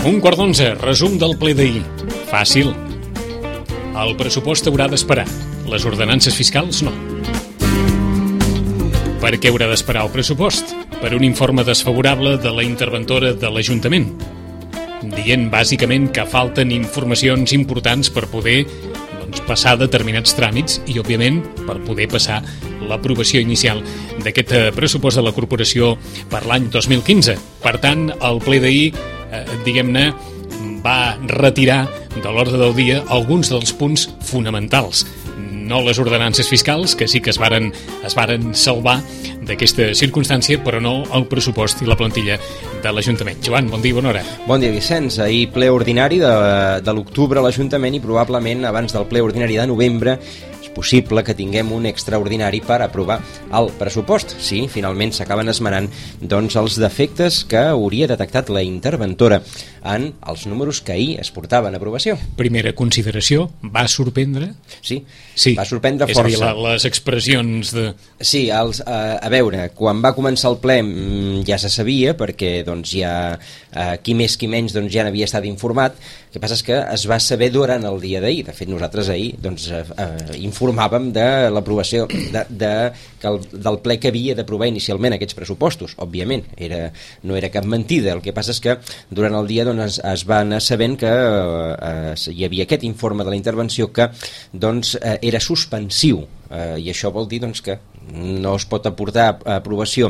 11:15, resum del ple d'ahir. Fàcil. El pressupost haurà d'esperar. Les ordenances fiscals no. Per què haurà d'esperar el pressupost? Per un informe desfavorable de la interventora de l'Ajuntament, dient bàsicament que falten informacions importants per poder passar determinats tràmits i, òbviament, per poder passar l'aprovació inicial d'aquest pressupost de la corporació per l'any 2015. Per tant, el ple d'ahir, diguem-ne, va retirar de l'ordre del dia alguns dels punts fonamentals. No les ordenances fiscals, que sí que es varen salvar d'aquesta circumstància, però no el pressupost i la plantilla de l'Ajuntament. Joan, bon dia, bona hora. Bon dia, Vicenç. Ahir ple ordinari de l'octubre a l'Ajuntament i probablement abans del ple ordinari de novembre és possible que tinguem un extraordinari per aprovar el pressupost. Sí, finalment s'acaben esmenant els defectes que hauria detectat la interventora en els números que ahir es portaven a aprovació. Primera consideració, va sorprendre? Sí, va sorprendre força. És a dir, les expressions de... Sí, a veure, quan va començar el ple ja se sabia, perquè ja qui més qui menys ja n'havia estat informat. El que passa és que es va saber durant el dia d'ahir. De fet, nosaltres ahir informàvem de l'aprovació del ple que havia d'aprovar inicialment aquests pressupostos. Òbviament, no era cap mentida. El que passa és que durant el dia es va anar sabent que hi havia aquest informe de la intervenció que era suspensiu, i això vol dir que no es pot aportar a aprovació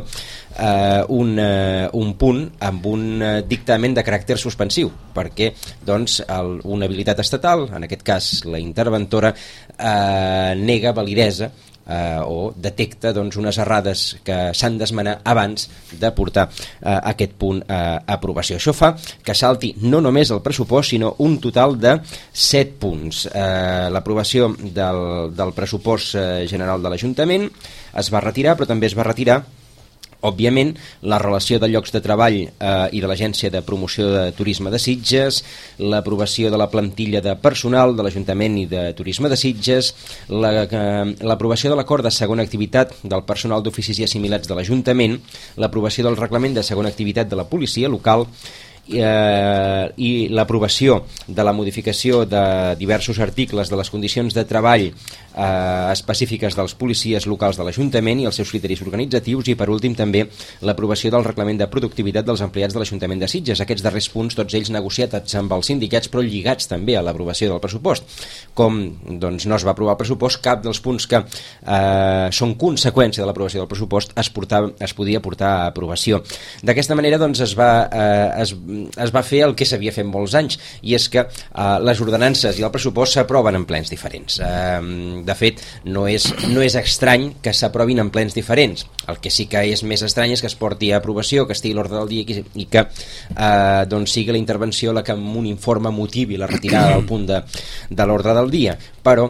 un punt amb un dictamen de caràcter suspensiu, perquè una habilitat estatal, en aquest cas la interventora, nega validesa o detecta unes errades que s'han d'esmenar abans de portar aquest punt a aprovació. Això fa que salti no només el pressupost, sinó un total de 7 punts. L'aprovació del pressupost general de l'Ajuntament es va retirar, però també es va retirar, òbviament, la relació de llocs de treball i de l'Agència de Promoció de Turisme de Sitges, l'aprovació de la plantilla de personal de l'Ajuntament i de Turisme de Sitges, l'aprovació de l'acord de segona activitat del personal d'oficis i assimilats de l'Ajuntament, l'aprovació del reglament de segona activitat de la policia local i l'aprovació de la modificació de diversos articles de les condicions de treball específiques dels policies locals de l'Ajuntament i els seus criteris organitzatius, i per últim també l'aprovació del reglament de productivitat dels empleats de l'Ajuntament de Sitges. Aquests darrers punts, tots ells negociats amb els sindicats, però lligats també a l'aprovació del pressupost. Com no es va aprovar el pressupost, cap dels punts que són conseqüència de l'aprovació del pressupost es podia portar a aprovació. D'aquesta manera es va fer el que s'havia fet molts anys, i és que les ordenances i el pressupost s'aproven en plens diferents. De fet, no és estrany que s'aprovin en plens diferents. El que sí que és més estrany és que es porti a aprovació, que estigui a l'ordre del dia i que sigui la intervenció la que amb un informe motivi la retirada del punt de l'ordre del dia. Però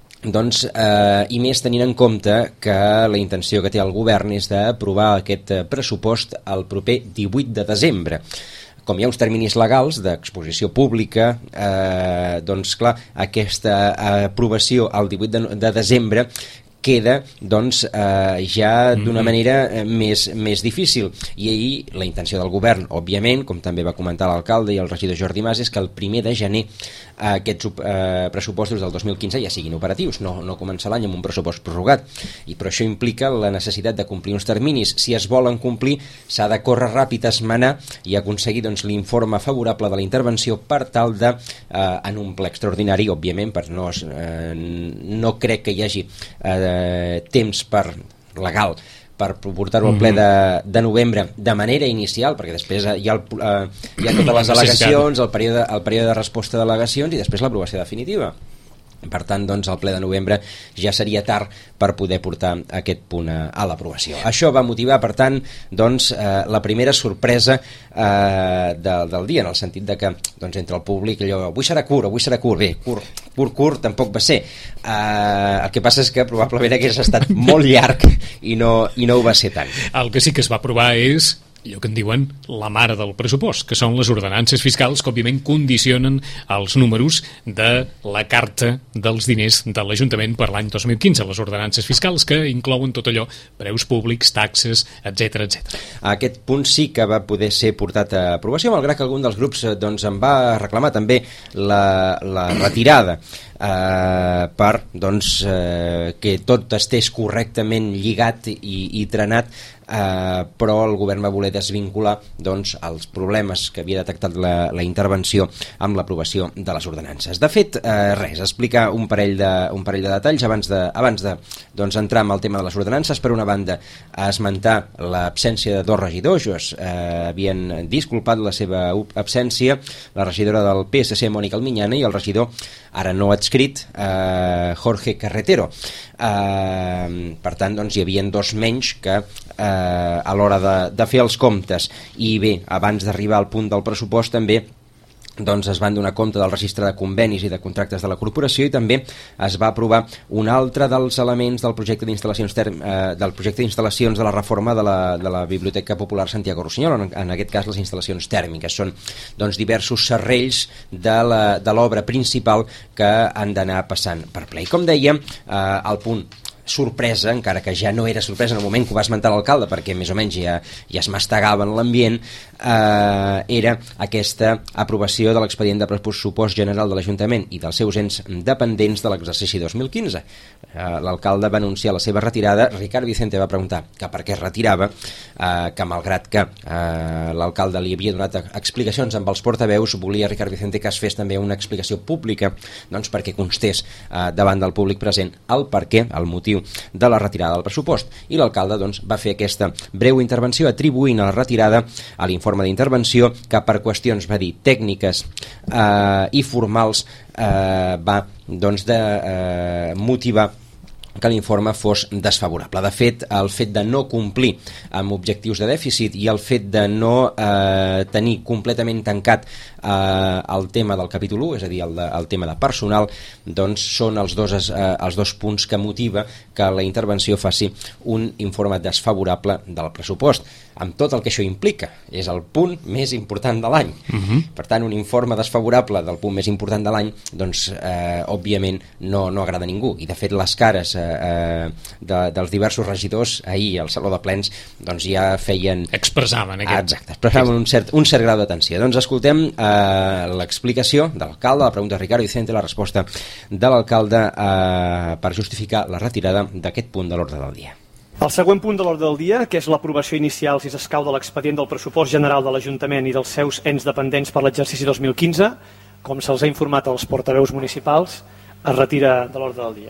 i més tenint en compte que la intenció que té el govern és d'aprovar aquest pressupost el proper 18 de desembre. Com hi ha uns terminis legals d'exposició pública, clar, aquesta aprovació el 18 de desembre queda ja d'una manera més difícil. I ahir la intenció del govern, òbviament, com també va comentar l'alcalde i el regidor Jordi Mas, és que el 1 de gener aquests pressupostos del 2015 ja siguin operatius, no començar l'any amb un pressupost prorrogat. Però això implica la necessitat de complir uns terminis. Si es volen complir, s'ha de córrer ràpid a esmenar i aconseguir l'informe favorable de la intervenció per tal de, en un ple extraordinari, òbviament, no crec que hi hagi temps legal per portar-ho al ple de novembre de manera inicial, perquè després hi ha totes les al·legacions, el període de resposta d'al·legacions i després l'aprovació definitiva. Per tant, el ple de novembre ja seria tard per poder portar aquest punt a l'aprovació. Això va motivar, per tant, la primera sorpresa del dia, en el sentit de que entre el públic allò, avui serà curt, bé, curt tampoc va ser. El que passa és que probablement hagués estat molt llarg i no ho va ser tant. El que sí que es va aprovar és allò que en diuen la mare del pressupost, que són les ordenances fiscals que òbviament condicionen els números de la carta dels diners de l'Ajuntament per l'any 2015, les ordenances fiscals que inclouen tot allò, preus públics, taxes, etc etc. Aquest punt sí que va poder ser portat a aprovació, malgrat que algun dels grups doncs, en va reclamar també la retirada per doncs, que tot estés correctament lligat i trenat, però el govern va voler desvincular doncs, els problemes que havia detectat la intervenció amb l'aprovació de les ordenances. De fet, res, explicar un parell de detalls abans de doncs, entrar en el tema de les ordenances. Per una banda, esmentar l'absència de dos regidors. Havien disculpat la seva absència la regidora del PSC, Mònica Almiñana, i el regidor, ara no adscrit, Jorge Carretero. Per tant, doncs, hi havia dos menys que a l'hora de fer els comptes. I bé, abans d'arribar al punt del pressupost també doncs es van donar compte del registre de convenis i de contractes de la corporació, i també es va aprovar un altre dels elements del projecte d'instal·lacions de la reforma de la Biblioteca Popular Santiago Rossinyol, en aquest cas les instal·lacions tèrmiques. Són doncs, diversos serrells de l'obra principal que han d'anar passant per ple. I com dèiem, el punt sorpresa, encara que ja no era sorpresa en el moment que ho va esmentar l'alcalde, perquè més o menys ja es mastegava en l'ambient, era aquesta aprovació de l'expedient de pressupost general de l'Ajuntament i dels seus ens dependents de l'exercici 2015. L'alcalde va anunciar la seva retirada. Ricard Vicente va preguntar que per què es retirava, que malgrat que l'alcalde li havia donat explicacions amb els portaveus, volia Ricard Vicente que es fes també una explicació pública, doncs perquè constés davant del públic present el perquè, el motiu de la retirada del pressupost. I l'alcalde doncs, va fer aquesta breu intervenció atribuint a la retirada a l'informe d'intervenció que per qüestions, va dir, tècniques i formals va doncs, de motivar que l'informe fos desfavorable. De fet, el fet de no complir amb objectius de dèficit i el fet de no tenir completament tancat el tema del capítol 1, és a dir, el tema de personal, doncs són els dos punts que motiva que la intervenció faci un informe desfavorable del pressupost, amb tot el que això implica. És el punt més important de l'any. Per tant, un informe desfavorable del punt més important de l'any, doncs, òbviament, no agrada a ningú. I, de fet, les cares dels diversos regidors ahir al Saló de Plens doncs ja feien... Expressaven un cert grau d'atenció. Doncs escoltem l'explicació de l'alcalde, la pregunta de Ricardo Vicente, la resposta de l'alcalde per justificar la retirada d'aquest punt de l'ordre del dia. El següent punt de l'ordre del dia, que és l'aprovació inicial, si s'escau, de l'expedient del pressupost general de l'Ajuntament i dels seus ens dependents per l'exercici 2015, com se'ls ha informat als portaveus municipals, es retira de l'ordre del dia.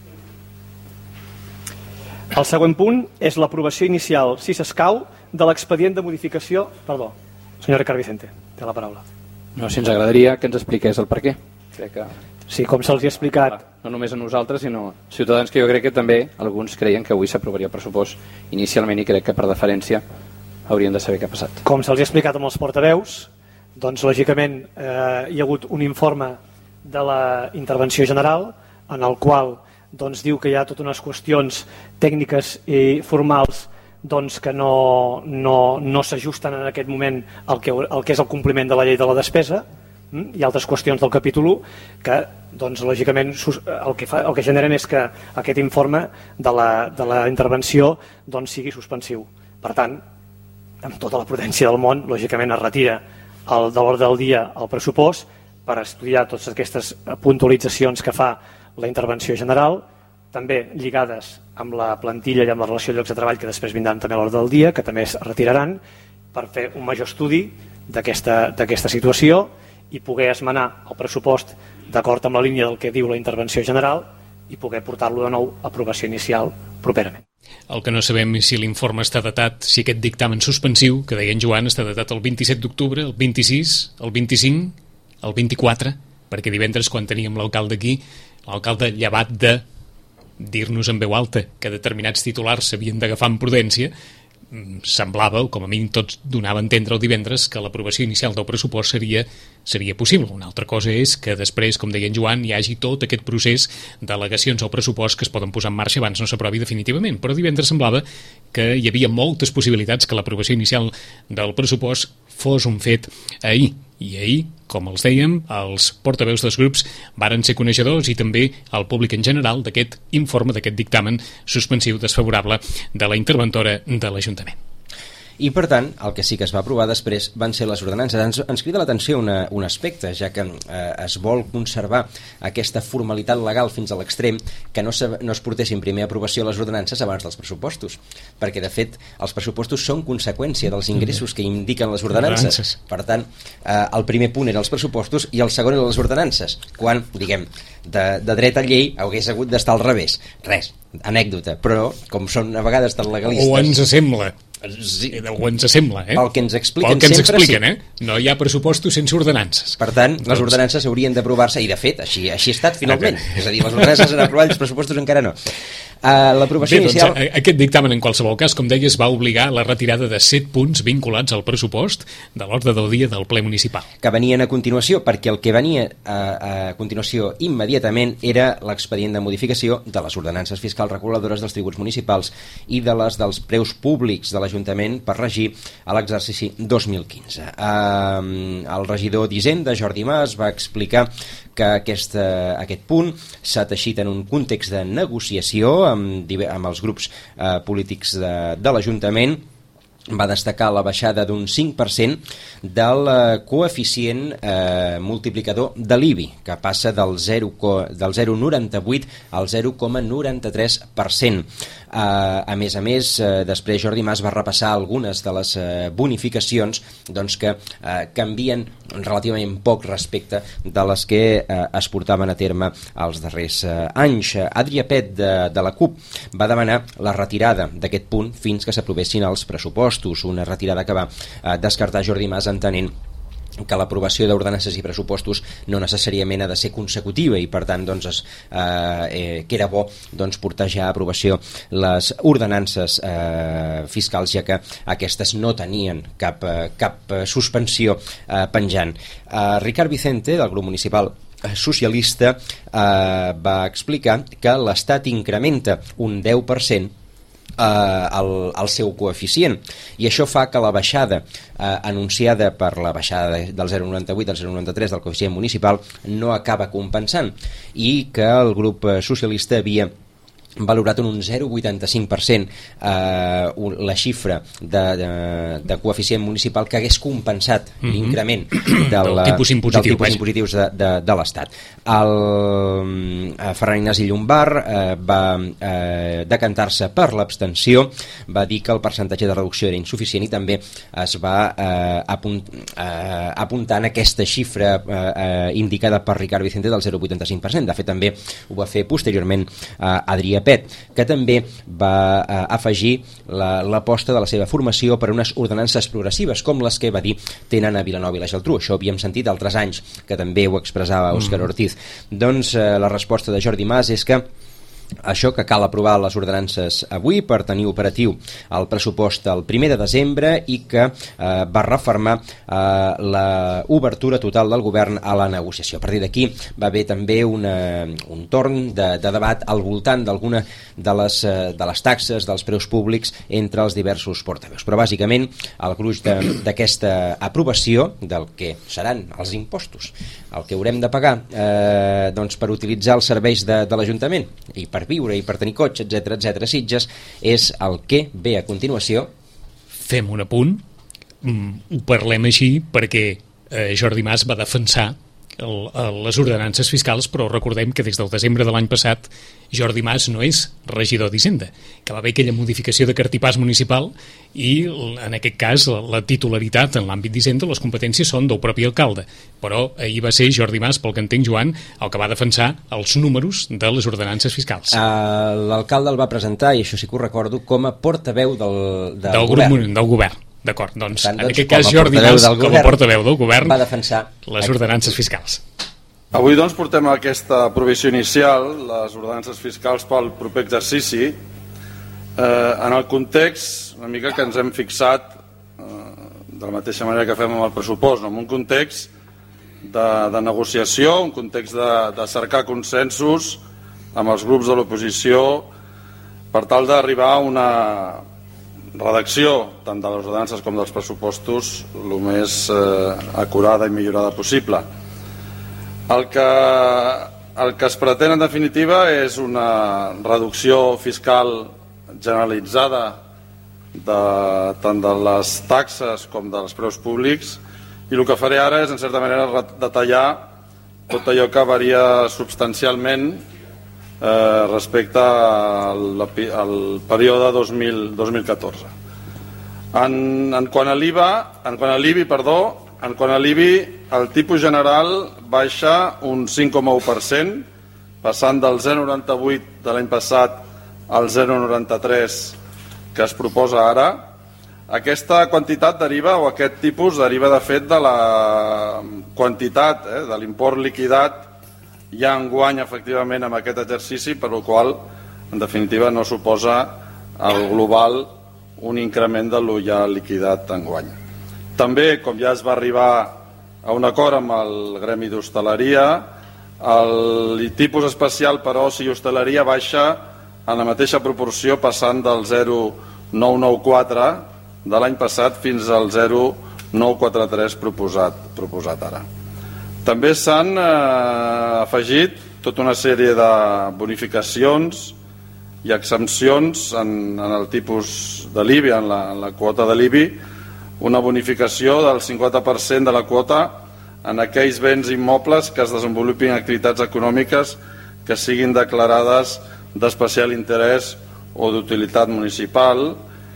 El següent punt és l'aprovació inicial, si s'escau, de l'expedient de modificació... Perdó, senyor Ricard Vicente, té la paraula. No, si ens agradaria que ens expliqués el per què. Crec que... Sí, com se'ls ha explicat... No només a nosaltres, sinó ciutadans, que jo crec que també alguns creien que avui s'aprovaria el pressupost inicialment, i crec que per deferència haurien de saber què ha passat. Com se'ls ha explicat amb els portaveus, doncs lògicament hi ha hagut un informe de la intervenció general en el qual doncs, diu que hi ha totes unes qüestions tècniques i formals doncs, que no s'ajusten en aquest moment al que és el compliment de la llei de la despesa. Hi ha altres qüestions del capítol 1 que, doncs, lògicament, el que generen és que aquest informe de la intervenció doncs, sigui suspensiu. Per tant, amb tota la prudència del món, lògicament es retira de l'ordre del dia el pressupost per estudiar totes aquestes puntualitzacions que fa la intervenció general, també lligades amb la plantilla i amb la relació de llocs de treball, que després vindran també a l'ordre del dia, que també es retiraran, per fer un major estudi d'aquesta situació i poder esmenar el pressupost d'acord amb la línia del que diu la intervenció general i poder portar-lo de nou a aprovació inicial properament. El que no sabem és si l'informe està datat, si aquest dictamen suspensiu, que deia en Joan, està datat el 27 d'octubre, el 26, el 25, el 24, perquè divendres, quan teníem l'alcalde aquí, l'alcalde, llevat de dir-nos en veu alta que determinats titulars s'havien d'agafar amb prudència, semblava, o com a mínim tots donava a entendre el divendres, que l'aprovació inicial del pressupost seria possible. Una altra cosa és que després, com deia en Joan, hi hagi tot aquest procés d'al·legacions al pressupost que es poden posar en marxa abans no s'aprovi definitivament. Però divendres semblava que hi havia moltes possibilitats que l'aprovació inicial del pressupost fos un fet ahir. I ahir, com els dèiem, els portaveus dels grups varen ser coneixedors i també el públic en general d'aquest informe, d'aquest dictamen suspensiu desfavorable de la interventora de l'Ajuntament. I, per tant, el que sí que es va aprovar després van ser les ordenances. Ens crida l'atenció un aspecte, ja que es vol conservar aquesta formalitat legal fins a l'extrem, que no es portessin primer a aprovació les ordenances abans dels pressupostos, perquè, de fet, els pressupostos són conseqüència dels ingressos que indiquen les ordenances. Per tant, el primer punt eren els pressupostos i el segon eren les ordenances, quan, diguem, de dret a llei hagués hagut d'estar al revés. Res, anècdota, però, com són a vegades tan legalistes... O ens sembla. Sí, o ens sembla, el que ens expliquen sempre sí. No hi ha pressupostos sense ordenances. Per tant, les ordenances haurien d'aprovar-se, i de fet, així ha estat finalment. És a dir, les ordenances s'han aprovat, els pressupostos encara no. L'aprovació inicial... Aquest dictamen, en qualsevol cas, com deies, va obligar la retirada de 7 punts vinculats al pressupost de l'ordre del dia del ple municipal. Que venien a continuació, perquè el que venia a continuació immediatament era l'expedient de modificació de les ordenances fiscals reguladores dels tributs municipals i de les dels preus públics de l'Ajuntament per regir a l'exercici 2015. El regidor d'Hisenda, Jordi Mas, va explicar que aquest punt s'ha teixit en un context de negociació amb els grups polítics de l'Ajuntament. Va destacar la baixada d'un 5% del coeficient multiplicador de l'IBI, que passa del 0,98 al 0,93%. A més, després Jordi Mas va repassar algunes de les bonificacions que canvien relativament poc respecte de les que es portaven a terme els darrers anys. Adrià Pet, de la CUP, va demanar la retirada d'aquest punt fins que s'aprovessin els pressupostos, una retirada que va descartar Jordi Mas, entenent que l'aprovació d'ordenances i pressupostos no necessàriament ha de ser consecutiva i, per tant, que era bo portar ja a aprovació les ordenances fiscals, ja que aquestes no tenien cap suspensió penjant. Ricard Vicente, del grup municipal socialista, va explicar que l'Estat incrementa un 10% el seu coeficient, i això fa que la baixada anunciada per la baixada del 0,98 al 0,93 del coeficient municipal no acaba compensant, i que el grup socialista havia valorat en un 0,85% la xifra de coeficient municipal que hagués compensat l'increment del tipus impositius de l'Estat. Ferran Ignasi Llombart va decantar-se per l'abstenció, va dir que el percentatge de reducció era insuficient i també es va apuntar en aquesta xifra indicada per Ricard Vicente del 0,85%. De fet, també ho va fer posteriorment Adrià Pet, que també va afegir l'aposta de la seva formació per unes ordenances progressives, com les que va dir tenen a Vilanova i la Geltrú. Això ho havíem sentit altres anys, que també ho expressava Òscar Ortiz. Doncs la resposta de Jordi Mas és que això, que cal aprovar les ordenances avui per tenir operatiu el pressupost el 1 de desembre, i que va refermar l'obertura total del govern a la negociació. A partir d'aquí va haver també un torn de debat al voltant d'alguna de les taxes, dels preus públics entre els diversos portaveus. Però bàsicament el gruix d'aquesta aprovació del que seran els impostos, el que haurem de pagar per utilitzar els serveis de l'Ajuntament i per viure i per tenir cotxe, etc, Sitges, és el que ve a continuació. Fem un apunt, ho parlem així perquè Jordi Mas va defensar les ordenances fiscals, però recordem que des del desembre de l'any passat Jordi Mas no és regidor d'Hisenda, que va haver aquella modificació de cartipàs municipal i en aquest cas la titularitat en l'àmbit d'Hisenda, les competències són del propi alcalde, però ahir va ser Jordi Mas, pel que entenc, Joan, el que va defensar els números de les ordenances fiscals. L'alcalde el va presentar, i això sí que ho recordo, com a portaveu del govern. Del govern. D'acord, doncs en aquest cas Jordi Mas, com a portaveu del govern, va defensar les ordenances fiscals. Avui doncs portem aquesta aprovació inicial, les ordenances fiscals pel proper exercici. En el context una mica que ens hem fixat de la mateixa manera que fem amb el pressupost, en un context de negociació, un context de cercar consensos amb els grups de l'oposició per tal d'arribar a una redacció tant de les ordenances com dels pressupostos el més acurada i millorada possible. El que es pretén en definitiva és una reducció fiscal generalitzada tant de les taxes com dels preus públics, i el que faré ara és en certa manera detallar tot allò que varia substancialment respecte al període 2014. En quant a l'IBI, el tipus general baixa un 5,1%, passant del 0,98 de l'any passat al 0,93 que es proposa ara. Aquesta quantitat deriva, o aquest tipus deriva de fet de la quantitat de l'import liquidat ja enguany efectivament amb aquest exercici, per el qual en definitiva no suposa al global un increment de lo ja liquidat enguany. També, com ja es va arribar a un acord amb el gremi d'hostaleria, el tipus especial per oci i hostaleria baixa en la mateixa proporció, passant del 0,994 de l'any passat fins al 0,943 proposat ara. També s'han afegit tota una sèrie de bonificacions i exempcions en el tipus de l'IBI, en la quota de l'IBI, una bonificació del 50% de la quota en aquells béns immobles que es desenvolupin activitats econòmiques que siguin declarades d'especial interès o d'utilitat municipal,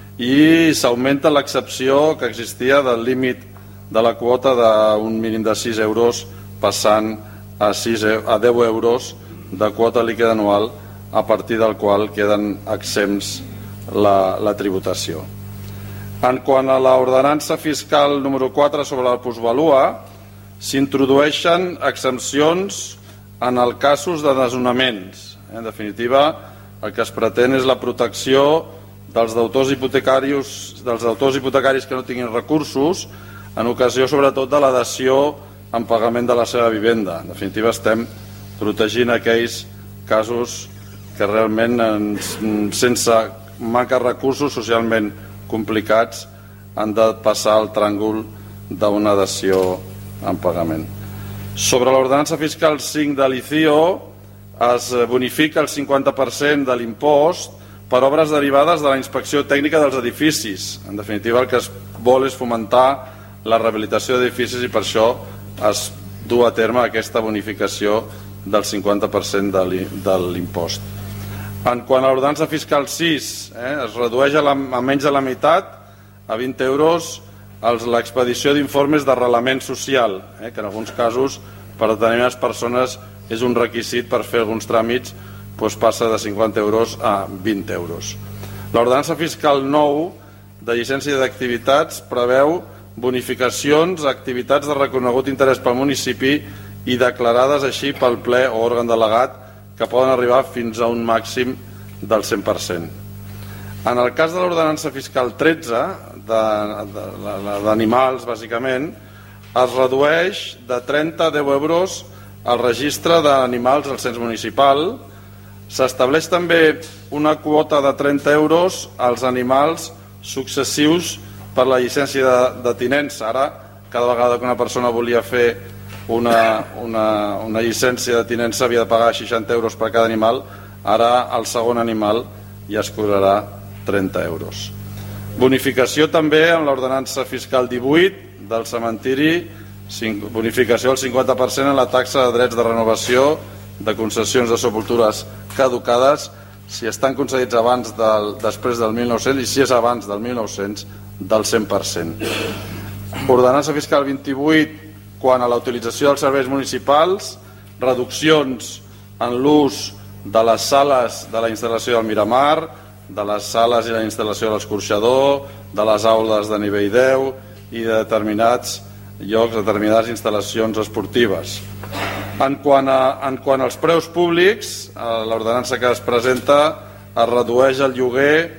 i s'augmenta l'excepció que existia del límit de la quota d'un mínim de 6 euros passant a 10 euros de quota líquida anual, a partir del qual queden exempts la tributació. En quant a l'ordenança fiscal número 4 sobre la plusvalua, s'introdueixen exempcions en els casos de desnonaments. En definitiva, el que es pretén és la protecció dels deutors hipotecaris que no tinguin recursos, en ocasió sobretot de la dació en pagament de la seva vivenda. En definitiva, estem protegint aquells casos que realment sense manca de recursos socialment complicats han de passar el tràngol d'una dació en pagament. Sobre l'ordenança fiscal 5 de l'ICIO, es bonifica el 50% de l'impost per obres derivades de la inspecció tècnica dels edificis. En definitiva, el que es vol és fomentar la rehabilitació d'edificis, i per això es du a terme aquesta bonificació del 50% de l'impost. En quant a l'ordenança fiscal 6, es redueix a menys de la meitat, a 20 euros, l'expedició d'informes d'arrelament social, que en alguns casos per a determinades persones és un requisit per fer alguns tràmits, doncs passa de 50 euros a 20 euros. L'ordenança fiscal 9 de llicència d'activitats preveu bonificacions a activitats de reconegut interès pel municipi i declarades així pel ple o òrgan delegat, que poden arribar fins a un màxim del 100%. En el cas de l'ordenança fiscal 13, d'animals bàsicament, es redueix de 30 a 10 euros el registre d'animals al cens municipal. S'estableix també una quota de 30 euros als animals successius per la llicència de tinença. Ara, cada vegada que una persona volia fer una llicència de tinença havia de pagar 60 euros per cada animal. Ara, al segon animal ja es cobrarà 30 euros. Bonificació també en l'ordenança fiscal 18 del cementiri, bonificació del 50% en la taxa de drets de renovació de concessions de sepultures caducades, si estan concedits després del 1900, i si és abans del 1900, del 100%. Ordenança fiscal 28 quant a la utilització dels serveis municipals, reduccions en l'ús de les sales de la instal·lació del Miramar, de les sales i la instal·lació de l'escorxador, de les aules de nivell 10 i de determinats llocs, determinades instal·lacions esportives. En quant als preus públics, l'ordenança que es presenta es redueix el lloguer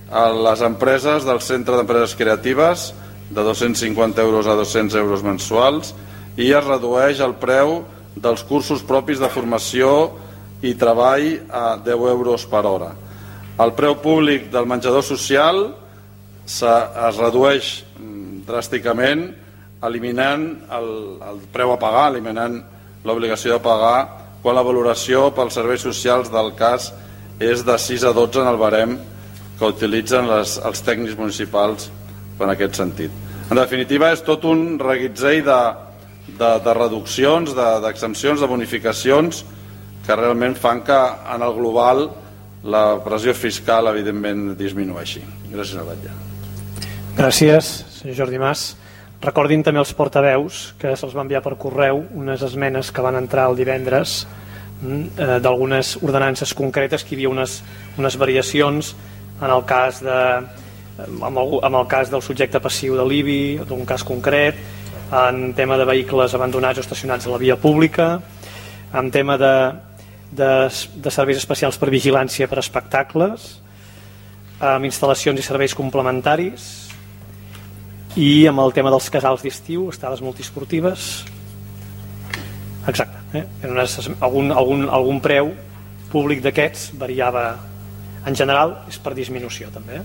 a les empreses del Centre d'Empreses Creatives de 250 euros a 200 euros mensuals i es redueix el preu dels cursos propis de formació i treball a 10 euros per hora. El preu públic del menjador social es redueix dràsticament eliminant el preu a pagar, eliminant l'obligació de pagar quan la valoració pels serveis socials del cas és de 6 a 12 en el barem que utilitzen els tècnics municipals en aquest sentit. En definitiva, és tot un reguitzell de reduccions, d'exempcions, de bonificacions que realment fan que en el global la pressió fiscal evidentment disminueixi. Gràcies, senyor Batlle. Gràcies, senyor Jordi Mas. Recordin també els portaveus que se'ls va enviar per correu unes esmenes que van entrar el divendres d'algunes ordenances concretes, que hi havia unes variacions en el cas amb el cas del subjecte passiu de l'IBI, d'un cas concret, en tema de vehicles abandonats o estacionats a la via pública, en tema de serveis especials per vigilància per espectacles, amb instal·lacions i serveis complementaris, i amb el tema dels casals d'estiu, estades multiesportives. Exacte, algun preu públic d'aquests variava. En general és per disminució també.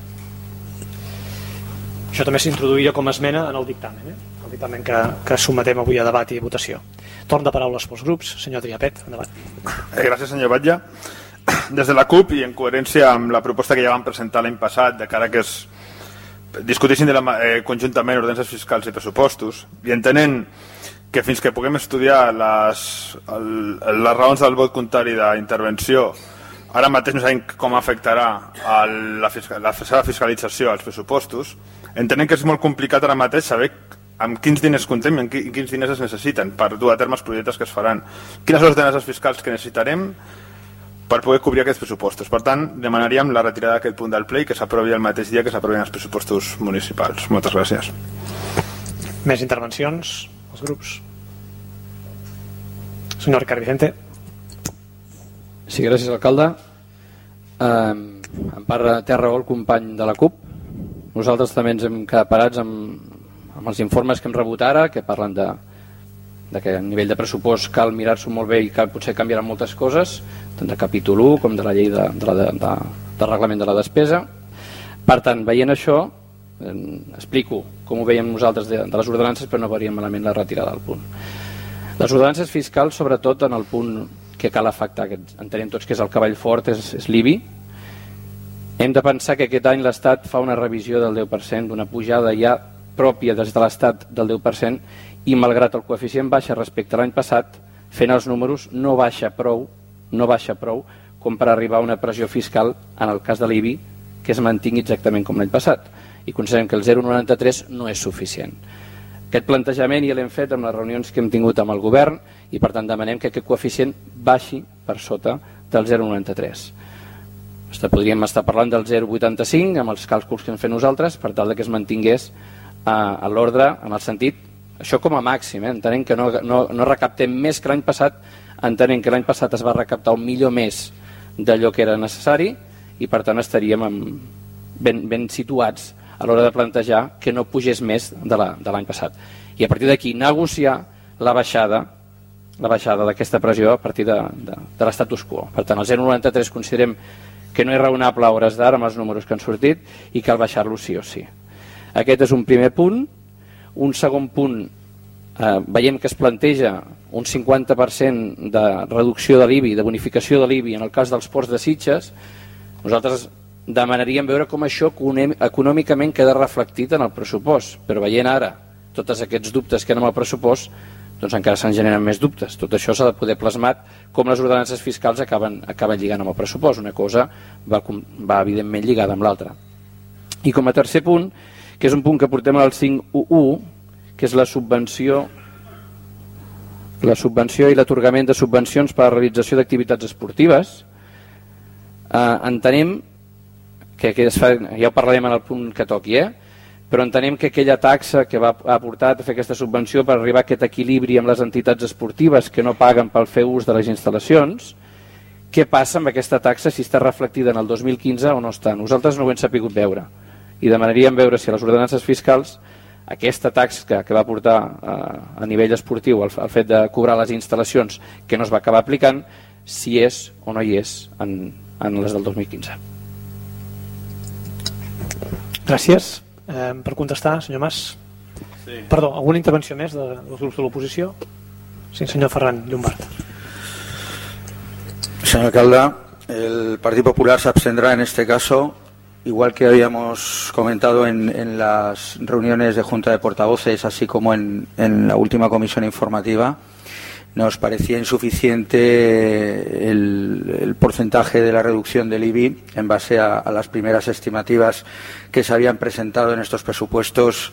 Això també s'introduïa com a esmena en el dictamen, el dictamen que sometem avui a debat i votació. Torn de paraules pels grups. Senyor Adrià Pet, endavant. Gràcies, senyor Batlle. Des de la CUP, i en coherència amb la proposta que ja vam presentar l'any passat de cara que es discutissin conjuntament ordenances fiscals i pressupostos, i entenent que fins que puguem estudiar les raons del vot contrari d'intervenció, ara mateix no sabem com afectarà la seva fiscalització als pressupostos, entenem que és molt complicat ara mateix saber amb quins diners comptem i quins diners es necessiten per dur a terme els projectes que es faran. Quines són les ordenances fiscals que necessitarem per poder cobrir aquests pressupostos. Per tant, demanaríem la retirada d'aquest punt del ple i que s'aprovi el mateix dia que s'aprovin els pressupostos municipals. Moltes gràcies. Més intervencions als grups? Senyor Ricard Vicente. Sí, gràcies, alcalde. En part té raó el company de la CUP. Nosaltres també ens hem quedat parats amb els informes que hem rebut ara, que parlen de que a nivell de pressupost cal mirar-s'ho molt bé i cal potser canviar moltes coses, tant de capítol 1 com de la llei de reglament de la despesa. Per tant, veient això, explico com ho veiem nosaltres de les ordenances, però no veuríem malament la retirada del punt. Les ordenances fiscals, sobretot en el punt que cal afectar, que entenem tots que és el cavall fort, és l'IBI. Hem de pensar que aquest any l'Estat fa una revisió del 10%, d'una pujada ja pròpia des de l'Estat del 10%, i malgrat el coeficient baixa respecte a l'any passat, fent els números no baixa prou com per arribar a una pressió fiscal en el cas de l'IBI que es mantingui exactament com l'any passat, i considerem que el 0,93 no és suficient. Aquest plantejament ja l'hem fet amb les reunions que hem tingut amb el govern i per tant demanem que aquest coeficient baixi per sota del 0,93. Podríem estar parlant del 0,85 amb els càlculs que hem fet nosaltres per tal que es mantingués a l'ordre, en el sentit, això com a màxim, entenent que no recaptem més que l'any passat, entenent que l'any passat es va recaptar un milió més d'allò que era necessari i per tant estaríem ben situats a l'hora de plantejar que no pugés més de l'any passat. I a partir d'aquí negociar la baixada d'aquesta pressió a partir de l'estatus quo. Per tant, el 0,93 considerem que no és raonable a hores d'ara amb els números que han sortit i cal baixar-lo sí o sí. Aquest és un primer punt. Un segon punt, veiem que es planteja un 50% de reducció de l'IBI, de bonificació de l'IBI en el cas dels ports de Sitges. Nosaltres demanaríem veure com això econòmicament queda reflectit en el pressupost, però veient ara tots aquests dubtes que hi ha en el pressupost, doncs encara se'n generen més dubtes. Tot això s'ha de poder plasmat com les ordenances fiscals acaben lligant amb el pressupost. Una cosa va evidentment lligada amb l'altra. I com a tercer punt, que és un punt que portem al 5.1.1, que és la subvenció i l'atorgament de subvencions per a la realització d'activitats esportives. Entenem que ja ho parlarem en el punt que toqui, però entenem que aquella taxa que va aportar a fer aquesta subvenció per arribar a aquest equilibri amb les entitats esportives que no paguen pel fer ús de les instal·lacions, què passa amb aquesta taxa, si està reflectida en el 2015 o no està. Nosaltres no ho hem sapigut veure i demanaríem veure si a les ordenances fiscals aquesta taxa que va portar a nivell esportiu el fet de cobrar les instal·lacions que no es va acabar aplicant, si és o no hi és en les del 2015. Gràcies. Per contestar, senyor Mas. Sí. Perdó, alguna intervenció més dels grups de l'oposició? Sí, senyor Ferran Llombart. Señor alcalde, el Partido Popular se abstendrá en este caso, igual que habíamos comentado en las reuniones de Junta de Portavoces, así como en la última comisión informativa. Nos parecía insuficiente el porcentaje de la reducción del IBI en base a las primeras estimativas que se habían presentado en estos presupuestos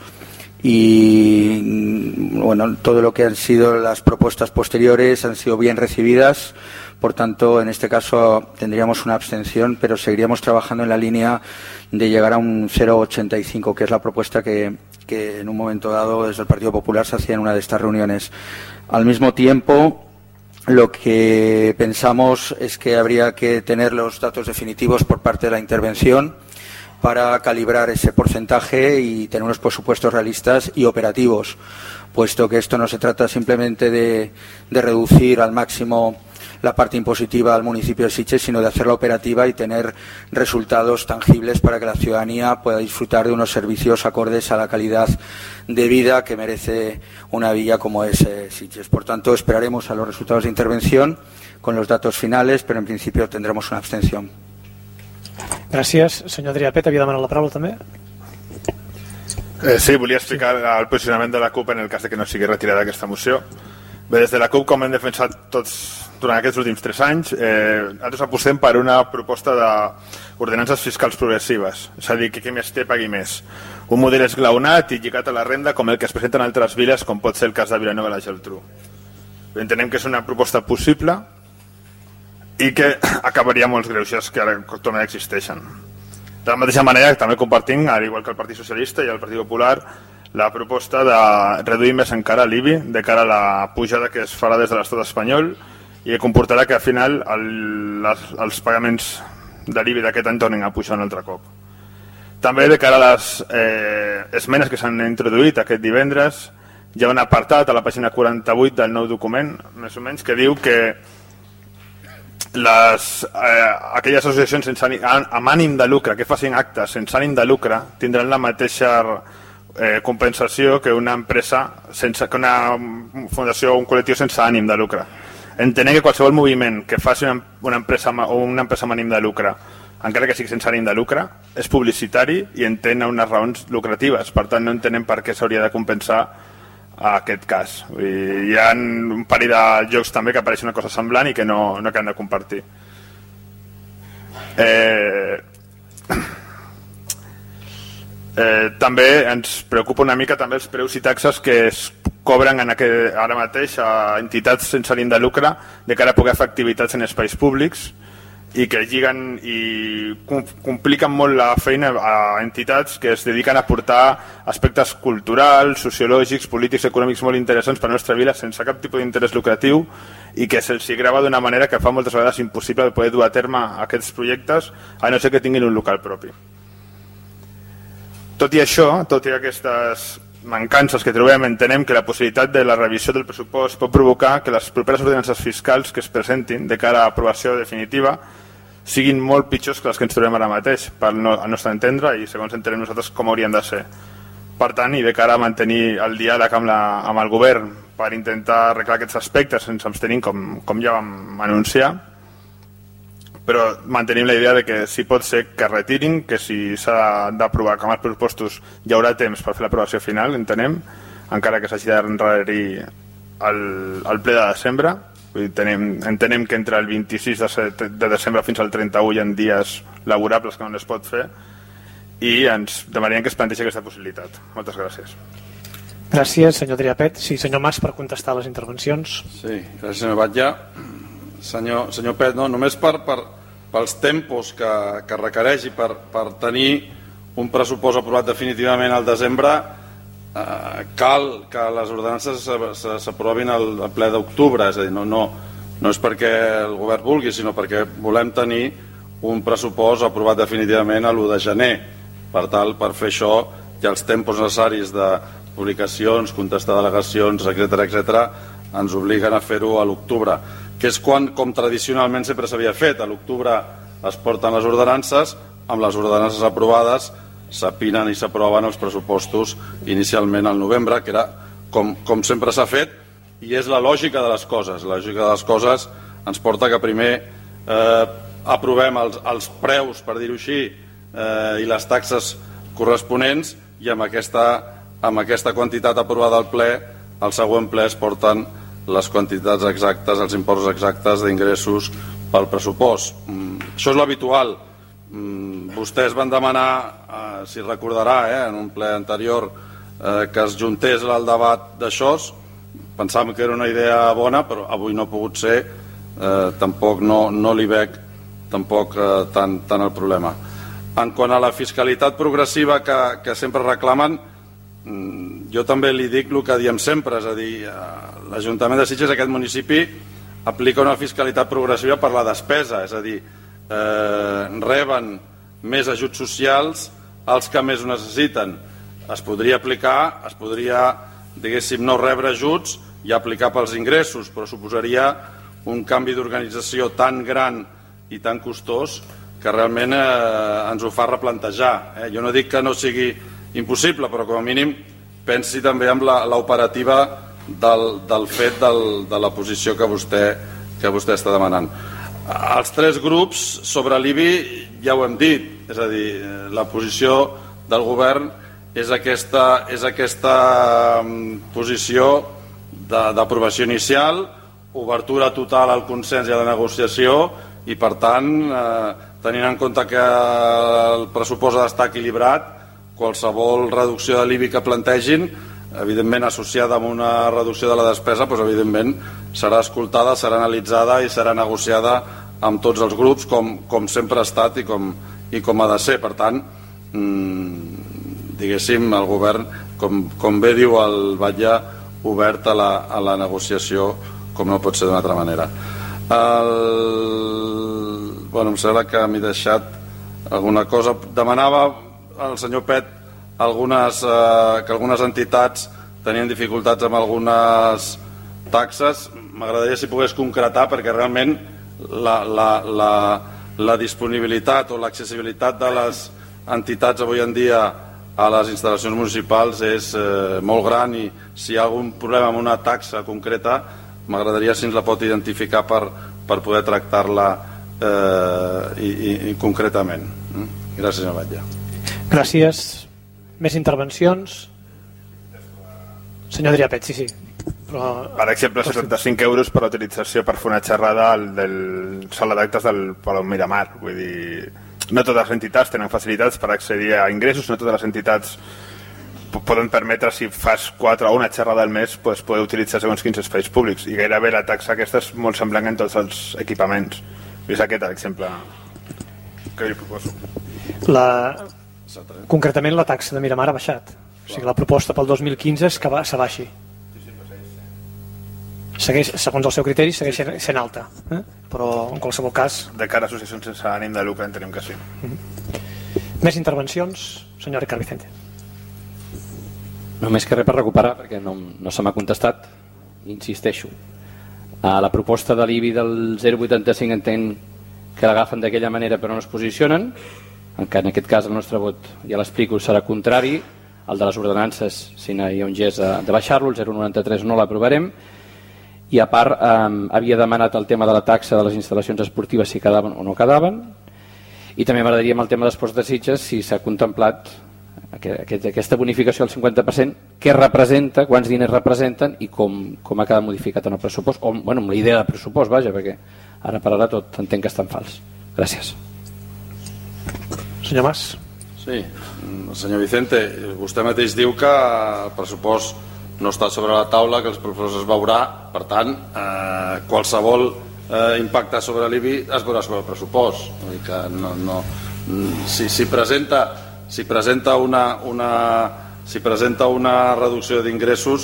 y bueno, todo lo que han sido las propuestas posteriores han sido bien recibidas. Por tanto, en este caso tendríamos una abstención, pero seguiríamos trabajando en la línea de llegar a un 0,85, que es la propuesta que en un momento dado desde el Partido Popular se hacía en una de estas reuniones. Al mismo tiempo, lo que pensamos es que habría que tener los datos definitivos por parte de la intervención para calibrar ese porcentaje y tener unos presupuestos realistas y operativos, puesto que esto no se trata simplemente de reducir al máximo la parte impositiva al municipio de Sitges, sino de hacerla operativa y tener resultados tangibles para que la ciudadanía pueda disfrutar de unos servicios acordes a la calidad de vida que merece una villa como es Sitges. Por tanto, esperaremos a los resultados de intervención con los datos finales, pero en principio tendremos una abstención. Gràcies. Senyor Adrià Pet, havia demanat la paraula també? Sí, volia explicar el posicionament de la CUP en el cas de que no sigui retirada aquesta moció. Bé, des de la CUP, com hem defensat tots durant aquests últims 3 anys, nosaltres apostem per una proposta d'ordenances fiscals progressives, és a dir, que qui més té pagui més. Un model esglaonat i lligat a la renda com el que es presenta en altres viles, com pot ser el cas de Vilanova i la Geltrú. Entenem que és una proposta possible i que acabaria molts greuges que actualment existeixen. De la mateixa manera, també compartim, al igual que el Partit Socialista i el Partit Popular, la proposta de reduir més encara l'IBI de cara a la pujada que es farà des de l'estat espanyol i que comportarà que al final els pagaments de l'IBI d'aquest any tornin a pujar un altre cop. També de cara a les esmenes que s'han introduït aquest divendres, hi ha un apartat a la pàgina 48 del nou document, més o menys, que diu que aquelles associacions amb ànim de lucre que facin actes sense ànim de lucre tindran la mateixa compensació que una empresa, que una fundació o un col·lectiu sense ànim de lucre. Entenem que qualsevol moviment que faci una empresa o una empresa amb ànim de lucre, encara que sigui sense ànim de lucre, és publicitari i entén unes raons lucratives. Per tant, no entenem per què s'hauria de compensar aquest cas. Hi ha un parell de llocs també que apareix una cosa semblant i que no acabem de compartir. També ens preocupa una mica també els preus i taxes que es cobren ara mateix a entitats sense ànim de lucre de cara a poder fer activitats en espais públics i que lliguen i compliquen molt la feina a entitats que es dediquen a portar aspectes culturals, sociològics, polítics, econòmics molt interessants per a la nostra vila sense cap tipus d'interès lucratiu i que se'ls grava d'una manera que fa moltes vegades impossible poder dur a terme aquests projectes a no ser que tinguin un local propi. Tot i això, tot i aquestes mancances que trobem, entenem que la possibilitat de la revisió del pressupost pot provocar que les properes ordenances fiscals que es presentin de cara a aprovació definitiva siguin molt pitjors que les que ens trobem ara mateix, al nostre entendre i segons entenem nosaltres com haurien de ser. Per tant, i de cara a mantenir el diàleg amb el govern per intentar arreglar aquests aspectes ens abstenim com ja vam anunciar, però mantenim la idea de que si pot ser que retirin, que si s'ha d'aprovar com els pressupostos hi haurà temps per fer l'aprovació final, entenem, encara que s'hagi d'endarrerir al ple de desembre. Entenem que entre el 26 de desembre fins al 31 hi ha dies laborables que no es pot fer i ens demanaríem que es plantegi aquesta possibilitat. Moltes gràcies. Gràcies, senyor Adrià Pet. Sí, senyor Mas, per contestar les intervencions. Sí, gràcies, senyor Batlle. Senyor Pet, no, només pels tempos que requereix i per tenir un pressupost aprovat definitivament al desembre, cal que les ordenances s'aprovin al ple d'octubre, és a dir, no No és perquè el govern vulgui, sinó perquè volem tenir un pressupost aprovat definitivament a l'1 de gener. Per tal, per fer això, hi ha els tempos necessaris de publicacions, contestar delegacions, etc., ens obliguen a fer-ho a l'octubre, que és quan, com tradicionalment sempre s'havia fet. A l'octubre es porten les ordenances, amb les ordenances aprovades s'apinen i s'aproven els pressupostos inicialment al novembre, que era com sempre s'ha fet, i és la lògica de les coses. La lògica de les coses ens porta que primer aprovem els preus, per dir-ho així, i les taxes corresponents, i amb aquesta quantitat aprovada al ple, al següent ple es porten les quantitats exactes, els imports exactes d'ingressos pel pressupost. Això és l'habitual. Vostès van demanar, si recordarà, en un ple anterior, que es juntés el debat d'això. Pensàvem que era una idea bona, però avui no ha pogut ser. Tampoc no li veig tampoc tant el problema. En quant a la fiscalitat progressiva que sempre reclamen, jo també li dic el que diem sempre, és a dir, l'Ajuntament de Sitges, aquest municipi, aplica una fiscalitat progressiva per la despesa, és a dir, reben més ajuts socials els que més ho necessiten. Es podria aplicar, diguéssim, no rebre ajuts i aplicar pels ingressos, però suposaria un canvi d'organització tan gran i tan costós que realment ens ho fa replantejar. Jo no dic que no sigui impossible, però com a mínim pensi també en l'operativa del fet de la posició que vostè està demanant. Els tres grups sobre l'IBI ja ho hem dit, és a dir, la posició del govern és aquesta posició d'aprovació inicial, obertura total al consens i a la negociació, i per tant, tenint en compte que el pressupost ha d'estar equilibrat, qualsevol reducció de l'IBI que plantegin, evidentment associada amb una reducció de la despesa, doncs evidentment serà escoltada, serà analitzada i serà negociada amb tots els grups, com sempre ha estat i com ha de ser. Per tant, diguéssim, el govern, com bé diu el Batlle, obert a la negociació, com no pot ser d'una altra manera. Em sembla que m'he deixat alguna cosa. Demanava el senyor Pet que algunes entitats tenien dificultats amb algunes taxes. M'agradaria si pogués concretar, perquè realment la disponibilitat o l'accessibilitat de les entitats avui en dia a les instal·lacions municipals és molt gran, i si hi ha algun problema amb una taxa concreta m'agradaria si ens la pot identificar per poder tractar-la i concretament. Gràcies, senyor Batlle. Gràcies. Més intervencions? Senyor Adrià Pet, sí. Però... Per exemple, 75 euros per la utilització per fer una xerrada del sala d'actes del Palau Miramar. Vull dir, no totes les entitats tenen facilitats per accedir a ingressos, no totes les entitats poden permetre, si fas 4 o una xerrada al mes, poder utilitzar segons quins espais públics, i gairebé la taxa aquesta és molt semblant en tots els equipaments. És aquest l'exemple que jo proposo. Concretament la taxa de Miramar ha baixat. O sigui, la proposta pel 2015 és que s'abaixi. Segons el seu criteri segueix sent alta, però en qualsevol cas... De cara a associacions sense ànim de lucre entenem que sí. Més intervencions? Senyor Ricard Vicente. Només que res per recuperar, perquè no se m'ha contestat, insisteixo. La proposta de l'IBI del 0,85 entenc que l'agafen d'aquella manera però no es posicionen, que en aquest cas el nostre vot, ja l'explico, serà contrari. El de les ordenances, si hi ha un gest de baixar-lo, el 0,93 no l'aprovarem, i a part havia demanat el tema de la taxa de les instal·lacions esportives, si quedaven o no quedaven, i també m'agradaria amb el tema d'esports de Sitges si s'ha contemplat aquesta bonificació al 50%, què representa, quants diners representen i com ha quedat modificat en el pressupost, o amb la idea de pressupost, vaja, perquè ara per ara tot entenc que està en fals. Gràcies. Senyor Mas. Sí, senyor Vicente, vostè mateix diu que el pressupost no està sobre la taula, que els professors es veurà, per tant, qualsevol impacte sobre l'IBI es veurà sobre el pressupost. Vull dir que si presenta una reducció d'ingressos,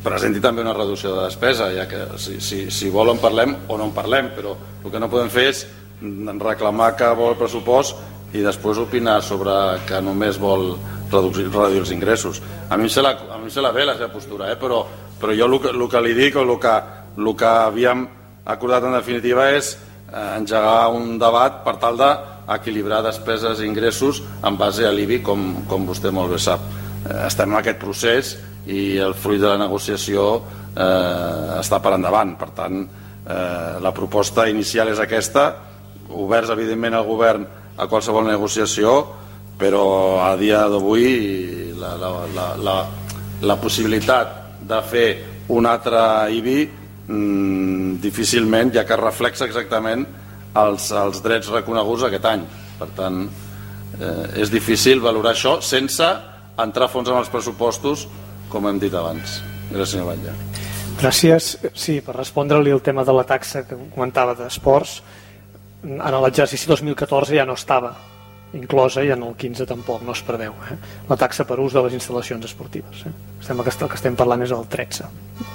presenti també una reducció de despesa, ja que si volen parlem o no en parlem, però el que no podem fer és reclamar que vol el pressupost i després opinar sobre que només vol reduir els ingressos. A mi em sembla bé la seva postura, però jo el que li dic, o el que havíem acordat en definitiva és engegar un debat per tal d'equilibrar despeses i ingressos en base a l'IBI, com vostè molt bé sap. Estem en aquest procés i el fruit de la negociació està per endavant. Per tant, la proposta inicial és aquesta, oberts evidentment al govern a qualsevol negociació, però a dia d'avui la possibilitat de fer un altre IBI difícilment, ja que reflexa exactament els drets reconeguts aquest any. Per tant, és difícil valorar això sense entrar a fons en els pressupostos, com hem dit abans. Gràcies, senyor Batlle. Gràcies. Sí, per respondre-li el tema de la taxa que comentava d'esports, en l'exercici 2014 ja no estava inclosa i en el 15 tampoc no es preveu. La taxa per ús de les instal·lacions esportives. El que estem parlant és el 13.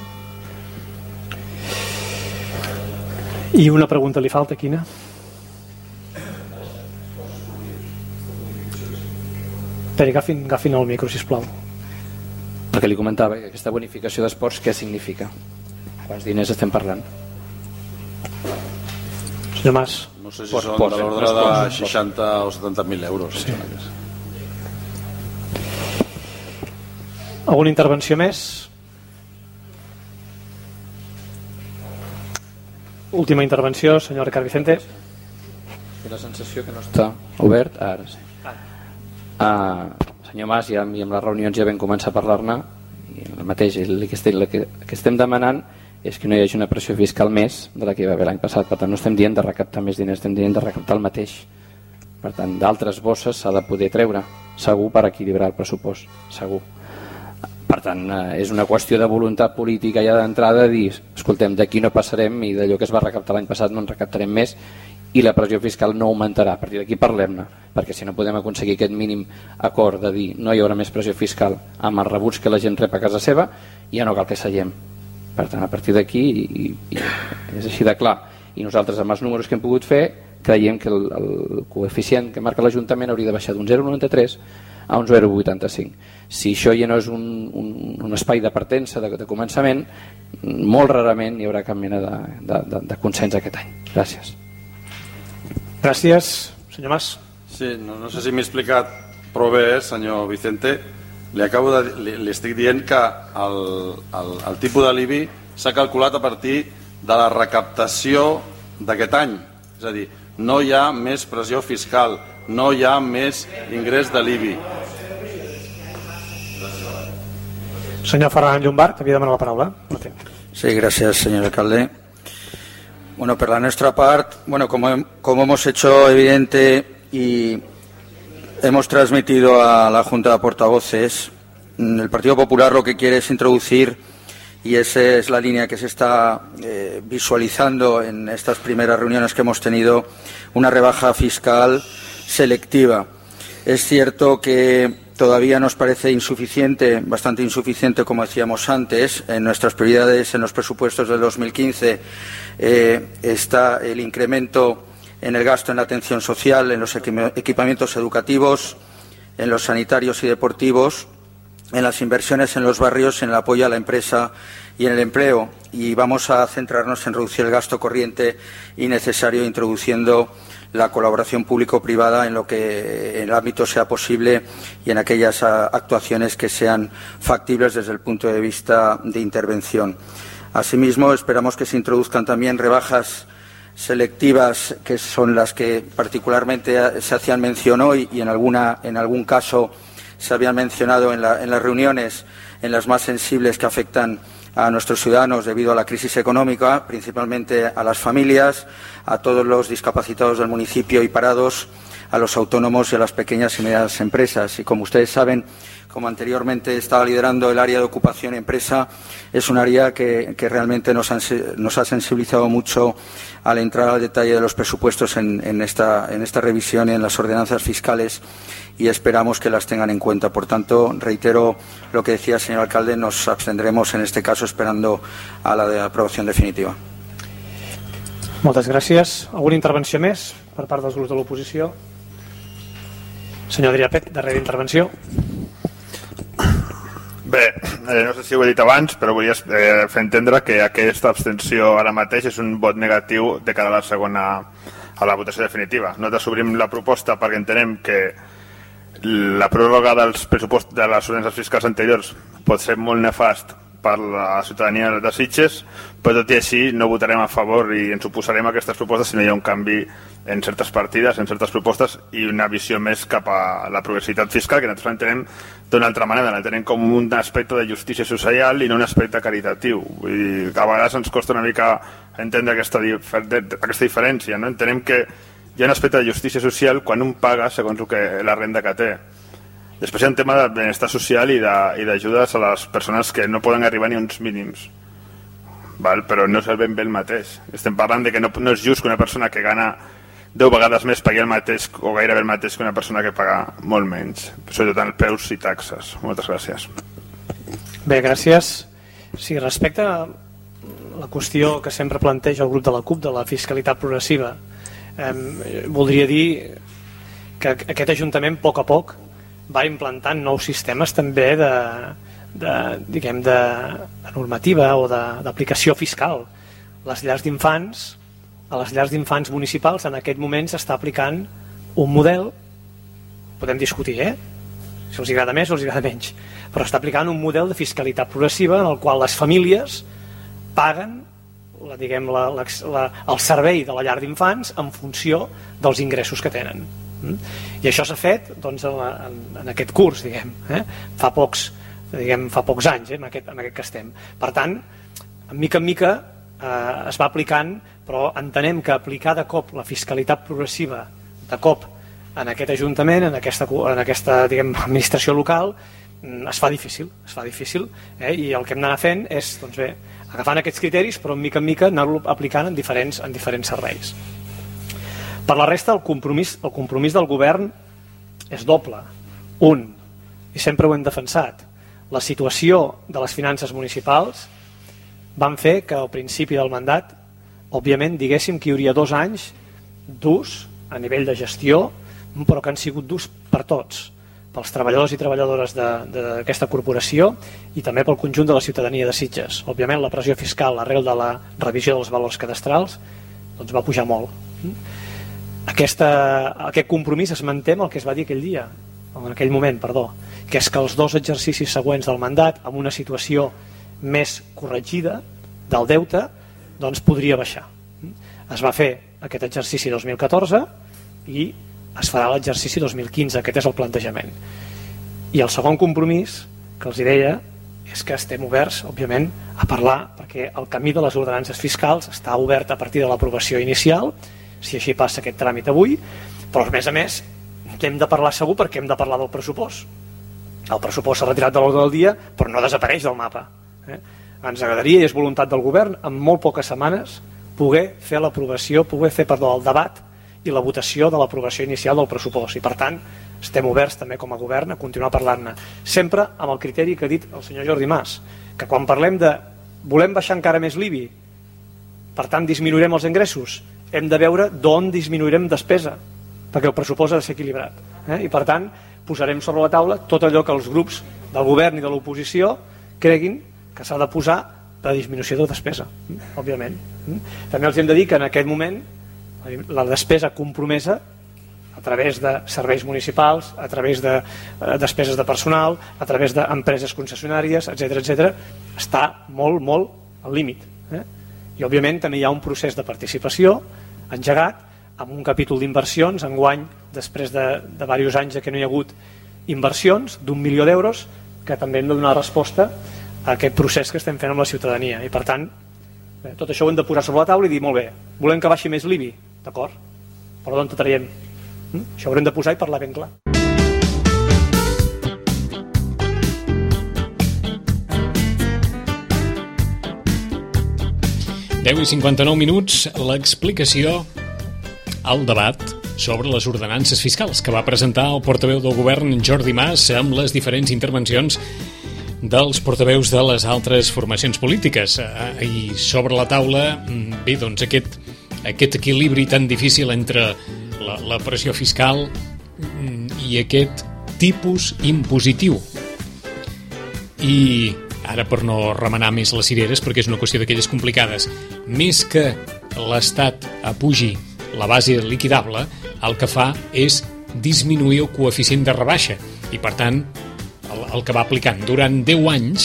I una pregunta li falta, quina? Esperi, agafin el micro, sisplau. Perquè li comentava que aquesta bonificació d'esports què significa? Quants diners estem parlant? Senyor Mas. No sé si són de l'ordre de 60 o 70.000 euros. Sí. Alguna intervenció més? Última intervenció, senyor Ricard Vicente. Té la sensació que no està obert. Ara sí. Senyor Mas, ja amb les reunions ja vam començar a parlar-ne, i el mateix, el que estem demanant és que no hi hagi una pressió fiscal més de la que hi va haver l'any passat. Per tant, no estem dient de recaptar més diners, estem dient de recaptar el mateix. Per tant, d'altres bosses s'ha de poder treure, segur, per equilibrar el pressupost, segur. Per tant, és una qüestió de voluntat política ja d'entrada de dir, escoltem, d'aquí no passarem i d'allò que es va recaptar l'any passat no en recaptarem més i la pressió fiscal no augmentarà. A partir d'aquí parlem-ne, perquè si no podem aconseguir aquest mínim acord de dir no hi haurà més pressió fiscal amb els rebuts que la gent rep a casa seva, ja no cal que seguem. Per tant, a partir d'aquí és així de clar. I nosaltres, amb els números que hem pogut fer, creiem que el coeficient que marca l'Ajuntament hauria de baixar d'un 0,93 a un 0,85. Si això ja no és un espai de partença, de començament, molt rarament hi haurà cap mena de consens aquest any. Gràcies. Gràcies. Senyor Mas. Sí, no sé si m'he explicat prou bé, senyor Vicente. Li estic dient que el tipus de l'IBI s'ha calculat a partir de la recaptació d'aquest any. És a dir, no hi ha més pressió fiscal, no hi ha més ingrés de l'IBI. Senyor Ferran Llombart, havia demanat la paraula. Sí, gracias, señor alcalde. Bueno, por la nuestra parte, como hemos hecho evidente y hemos transmitido a la Junta de Portavoces, el Partido Popular lo que quiere es introducir, y esa es la línea que se está visualizando en estas primeras reuniones que hemos tenido, una rebaja fiscal selectiva. Es cierto que todavía nos parece insuficiente, bastante insuficiente, como decíamos antes. En nuestras prioridades, en los presupuestos del 2015, está el incremento en el gasto en la atención social, en los equipamientos educativos, en los sanitarios y deportivos, en las inversiones en los barrios, en el apoyo a la empresa y en el empleo. Y vamos a centrarnos en reducir el gasto corriente innecesario, introduciendo la colaboración público-privada en lo que en el ámbito sea posible y en aquellas actuaciones que sean factibles desde el punto de vista de intervención. Asimismo, esperamos que se introduzcan también rebajas selectivas, que son las que particularmente se hacían mención hoy y en algún caso se habían mencionado en las reuniones, en las más sensibles que afectan a nuestros ciudadanos debido a la crisis económica, principalmente a las familias, a todos los discapacitados del municipio y parados, a los autónomos y a las pequeñas y medianas empresas. Y como ustedes saben, como anteriormente estaba liderando el área de ocupación y empresa, es un área que realmente nos ha sensibilizado mucho al entrar al detalle de los presupuestos en esta revisión y en las ordenanzas fiscales, y esperamos que las tengan en cuenta. Por tanto, reitero lo que decía el señor alcalde, nos abstendremos en este caso esperando a la aprobación definitiva. Moltes gràcies. Alguna intervenció més per part dels grups de l'oposició? Senyor Adrià Pet, darrera intervenció. Bé, no sé si ho he dit abans, però volia fer entendre que aquesta abstenció ara mateix és un vot negatiu de cara a la votació definitiva. Nosaltres obrim la proposta perquè entenem que la pròrroga dels pressupostos de les ordenances fiscals anteriors pot ser molt nefast per la ciutadania de Sitges, però tot i així no votarem a favor i ens oposarem a aquestes propostes si no hi ha un canvi en certes partides, en certes propostes i una visió més cap a la progressivitat fiscal, que nosaltres entenem d'una altra manera, l'entenem com un aspecte de justícia social i no un aspecte caritatiu. Vull dir, a vegades ens costa una mica entendre aquesta diferència, no? Entenem que hi ha un aspecte de justícia social quan un paga segons la renda que té. Després hi ha un tema de benestar social i d'ajudes a les persones que no poden arribar ni a uns mínims, però no és ben bé el mateix. Estem parlant de que no és just que una persona que gana 10 vegades més pagui el mateix o gairebé el mateix que una persona que paga molt menys, sobretot en preus i taxes. Moltes gràcies. Bé, gràcies. Sí, respecte a la qüestió que sempre planteja el grup de la CUP de la fiscalitat progressiva, voldria dir que aquest Ajuntament a poc va implantant nous sistemes també de normativa o d'aplicació fiscal. Les llars d'infants, a les llars d'infants municipals en aquest moment s'està aplicant un model, podem discutir, si els agrada més o els agrada menys, però està aplicant un model de fiscalitat progressiva en el qual les famílies paguen el servei de la llar d'infants en funció dels ingressos que tenen. I això s'ha fet en aquest curs, fa pocs anys, en aquest que estem. Per tant, mica en mica es va aplicant, però entenem que aplicar de cop la fiscalitat progressiva de cop en aquest Ajuntament, en aquesta administració local, es fa difícil, i el que hem d'anar fent és agafant aquests criteris, però mica en mica anar-lo aplicant en diferents serveis. Per la resta, el compromís del govern és doble. Un, i sempre ho hem defensat, la situació de les finances municipals van fer que al principi del mandat, òbviament, diguéssim que hi hauria 2 anys durs a nivell de gestió, però que han sigut durs per tots, pels treballadors i treballadores d'aquesta corporació i també pel conjunt de la ciutadania de Sitges. Òbviament, la pressió fiscal arrel de la revisió dels valors cadastrals va pujar molt. Aquest compromís es manté amb el que es va dir en aquell moment, que és que els 2 exercicis següents del mandat, amb una situació més corregida del deute, podria baixar. Es va fer aquest exercici 2014 i es farà l'exercici 2015, aquest és el plantejament. I el segon compromís que els deia és que estem oberts, òbviament, a parlar, perquè el camí de les ordenances fiscals està obert a partir de l'aprovació inicial, si així passa aquest tràmit avui, però a més que hem de parlar segur perquè hem de parlar del pressupost. El pressupost s'ha retirat de l'ordre del dia, però no desapareix del mapa. Ens agradaria, i és voluntat del govern, en molt poques setmanes poder fer l'aprovació, el debat i la votació de l'aprovació inicial del pressupost. I per tant, estem oberts també com a govern a continuar parlant-ne, sempre amb el criteri que ha dit el senyor Jordi Mas, que quan parlem de volem baixar encara més l'IBI, per tant disminuirem els ingressos, hem de veure d'on disminuirem despesa, perquè el pressupost ha de ser equilibrat. I per tant, posarem sobre la taula tot allò que els grups del govern i de l'oposició creguin que s'ha de posar de disminució de despesa, òbviament. També els hem de dir que en aquest moment la despesa compromesa a través de serveis municipals, a través de despeses de personal, a través d'empreses concessionàries, etc., està molt al límit. I òbviament també hi ha un procés de participació engegat amb un capítol d'inversions enguany, després de diversos anys que no hi ha hagut inversions d'1 milió d'euros, que també hem de donar resposta a aquest procés que estem fent amb la ciutadania. I per tant, tot això ho hem de posar sobre la taula i dir, molt bé, volem que baixi més l'IBI, d'acord, però d'on traiem? Això haurem de posar i parlar ben clar. Deu i 59 minuts, l'explicació al debat sobre les ordenances fiscals que va presentar el portaveu del govern Jordi Mas amb les diferents intervencions dels portaveus de les altres formacions polítiques. I sobre la taula, bé, doncs aquest equilibri tan difícil entre la pressió fiscal i aquest tipus impositiu. I ara, per no remenar més les cireres, perquè és una qüestió d'aquelles complicades, més que l'Estat apugi la base liquidable, el que fa és disminuir el coeficient de rebaixa i, per tant, el que va aplicant durant 10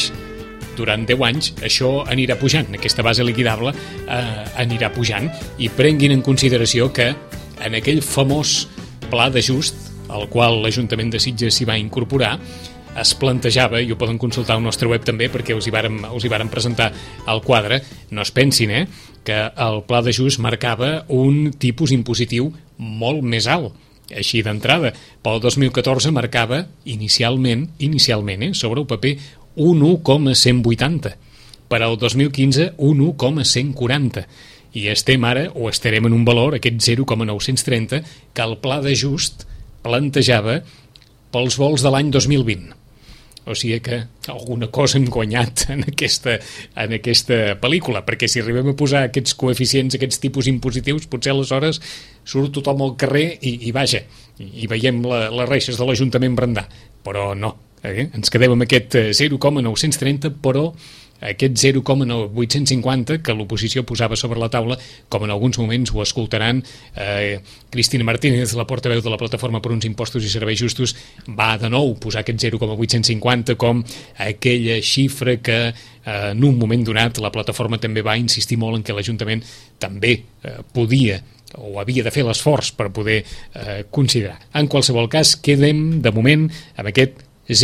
anys això anirà pujant, aquesta base liquidable anirà pujant, i prenguin en consideració que en aquell famós pla d'ajust al qual l'Ajuntament de Sitges s'hi va incorporar, es plantejava, i ho poden consultar al nostre web també perquè us hi vàrem presentar el quadre, no es pensin, que el pla d'ajust marcava un tipus impositiu molt més alt, així d'entrada. Pel 2014 marcava inicialment, sobre el paper, un 1,180. Per al 2015, un 1,140. I estem ara, o estarem en un valor, aquest 0,930, que el pla d'ajust plantejava pels vols de l'any 2020. O sigui que alguna cosa hem guanyat en aquesta pel·lícula, perquè si arribem a posar aquests coeficients, aquests tipus impositius, potser aleshores surt tothom al carrer i vaja, i veiem les reixes de l'Ajuntament brandar. Però no, ens quedem amb aquest 0,930, però aquest 0,850 que l'oposició posava sobre la taula, com en alguns moments ho escoltaran, Cristina Martínez, la portaveu de la Plataforma per uns Impostos i Serveis Justos, va de nou posar aquest 0,850 com aquella xifra que en un moment donat la plataforma també va insistir molt en que l'Ajuntament també podia o havia de fer l'esforç per poder considerar. En qualsevol cas, quedem de moment amb aquest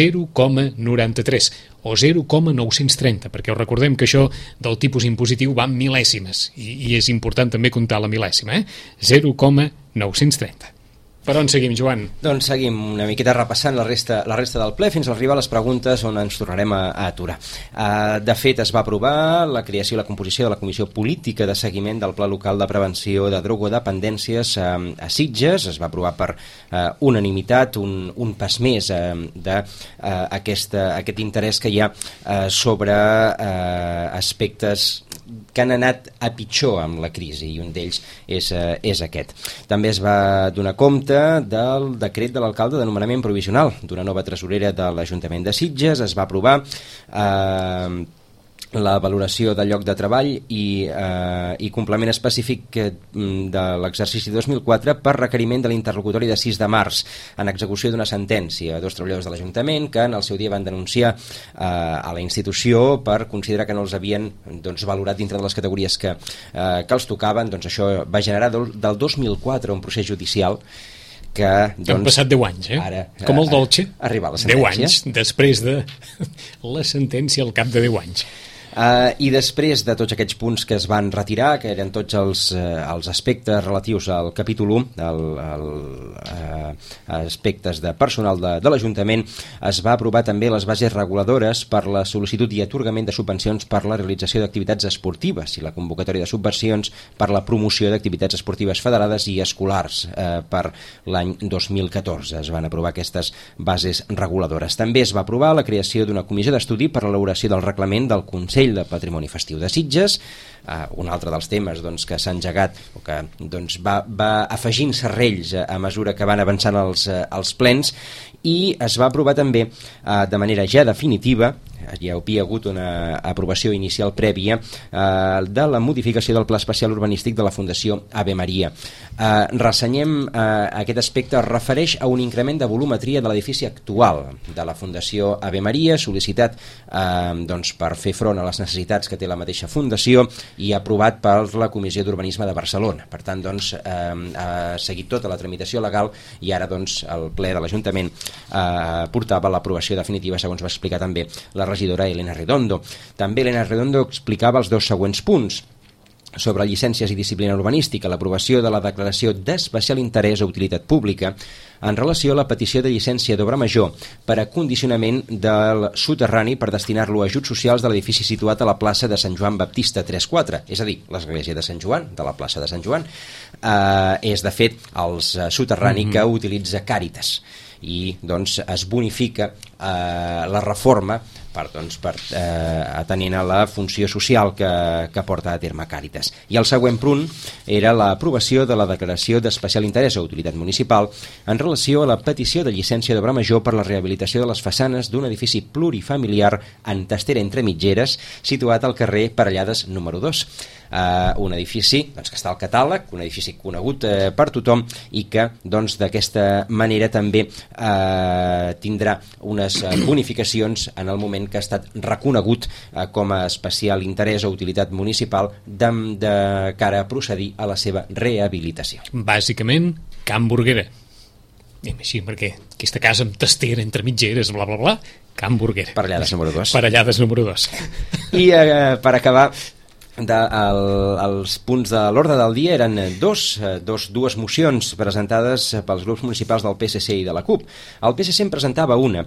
0,93 o 0,930, perquè us recordem que això del tipus impositiu va en mil·lèsimes i és important també comptar la mil·lèsima, 0,930. Per on seguim, Joan? Doncs seguim una miqueta repassant la resta del ple fins a arribar a les preguntes on ens tornarem a aturar. De fet, es va aprovar la creació i la composició de la Comissió Política de Seguiment del Pla Local de Prevenció de Drogodependències a Sitges. Es va aprovar per unanimitat, un pas més d'aquest interès que hi ha sobre aspectes que han anat a pitjor amb la crisi, i un d'ells és aquest. També es va donar compte del decret de l'alcalde de nomenament provisional d'una nova tresorera de l'Ajuntament de Sitges. Es va aprovar la valoració del lloc de treball i complement específic de l'exercici 2004 per requeriment de l'interlocutori de 6 de març en execució d'una sentència a 2 treballadors de l'Ajuntament que en el seu dia van denunciar a la institució per considerar que no els havien valorat dintre de les categories que els tocaven. Doncs això va generar del 2004 un procés judicial que han passat 10 anys, ara, com el Dolce, arribar a la sentència. 10 anys després de la sentència al cap de 10 anys. I després de tots aquests punts que es van retirar, que eren tots els aspectes relatius al capítol 1, aspectes de personal de l'Ajuntament, es va aprovar també les bases reguladores per la sol·licitud i atorgament de subvencions per la realització d'activitats esportives i la convocatòria de subvencions per la promoció d'activitats esportives federades i escolars per l'any 2014. Es van aprovar aquestes bases reguladores. També es va aprovar la creació d'una comissió d'estudi per a l'elaboració del reglament del Consell de Patrimoni Festiu de Sitges, un altre dels temes que s'ha engegat o que va afegint serrells a mesura que van avançant els plens, i es va aprovar també de manera ja definitiva, hi havia hagut una aprovació inicial prèvia de la modificació del Pla Especial Urbanístic de la Fundació Ave Maria. Ressenyem aquest aspecte, es refereix a un increment de volumetria de l'edifici actual de la Fundació Ave Maria, sol·licitat per fer front a les necessitats que té la mateixa fundació i aprovat per la Comissió d'Urbanisme de Barcelona. Per tant, ha seguit tota la tramitació legal i ara el ple de l'Ajuntament portava l'aprovació definitiva, segons va explicar també la regidora Elena Redondo. També Elena Redondo explicava els 2 següents punts. sobre llicències i disciplina urbanística l'aprovació de la declaració d'especial interès o utilitat pública en relació a la petició de llicència d'obra major per a condicionament del soterrani per destinar-lo a ajuts socials de l'edifici situat a la plaça de Sant Joan Baptista 3-4, és a dir, l'església de Sant Joan, de la plaça de Sant Joan, és de fet el soterrani que utilitza Càritas i doncs es bonifica la reforma atenent a la funció social que porta a terme Càritas. I el següent punt era l'aprovació de la declaració d'especial interès o utilitat municipal en relació a la petició de llicència d'obra major per la rehabilitació de les façanes d'un edifici plurifamiliar en testera entre mitgeres situat al carrer Parellades número 2. Un edifici que està al catàleg, un edifici conegut per tothom i que d'aquesta manera també tindrà unes bonificacions en el moment que ha estat reconegut com a especial interès o utilitat municipal de cara a procedir a la seva rehabilitació. Bàsicament, Can Burguera. Diguem així, perquè aquesta casa amb testera entre mitgeres, bla, bla, bla, Can Burguera. Parellades número 2. Parellades número 2. I per acabar, els punts de l'ordre del dia eren dues mocions presentades pels grups municipals del PSC i de la CUP. El PSC en presentava una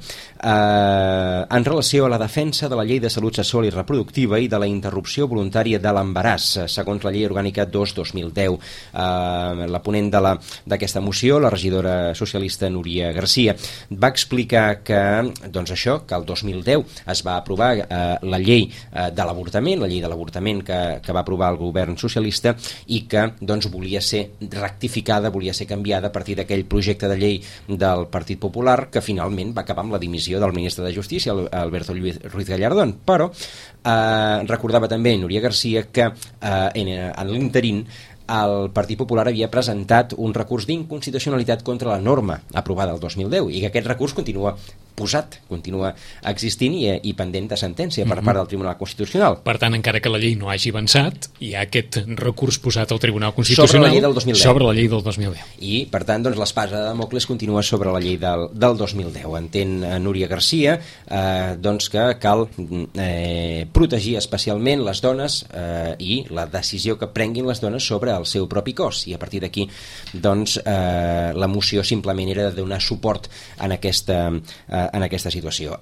en relació a la defensa de la llei de salut sexual i reproductiva i de la interrupció voluntària de l'embaràs, segons la llei orgànica 2/2010. La ponent d'aquesta moció, la regidora socialista Núria Garcia, va explicar que això, que el 2010 es va aprovar la llei de l'avortament, la llei de l'avortament que va aprovar el govern socialista i que volia ser rectificada, volia ser canviada a partir d'aquell projecte de llei del Partit Popular que finalment va acabar amb la dimissió del ministre de Justícia, Alberto Ruiz Gallardón. Però recordava també Núria Garcia que en l'interín el Partit Popular havia presentat un recurs d'inconstitucionalitat contra la norma aprovada el 2010 i que aquest recurs continua posat, continua existint i pendent de sentència per part del Tribunal Constitucional. Per tant, encara que la llei no hagi avançat, hi ha aquest recurs posat al Tribunal Constitucional sobre la llei del 2010. Sobre la llei del 2010. I, per tant, l'espasa de Damocles continua sobre la llei del 2010. Entén Núria Garcia que cal protegir especialment les dones i la decisió que prenguin les dones sobre el seu propi cos. I a partir d'aquí, la moció simplement era de donar suport en aquesta situació.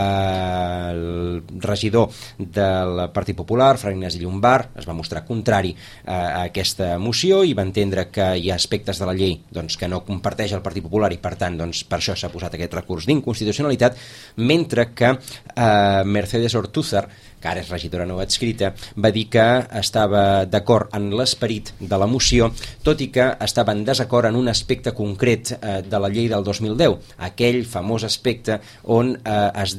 El regidor del Partit Popular, Fra Ignasi Llombart, es va mostrar contrari a aquesta moció i va entendre que hi ha aspectes de la llei que no comparteix el Partit Popular i per tant per això s'ha posat aquest recurs d'inconstitucionalitat, mentre que Mercedes Ortúzar, que ara és regidora no adscrita, va dir que estava d'acord en l'esperit de la moció, tot i que estava en desacord en un aspecte concret de la llei del 2010, aquell famós aspecte on es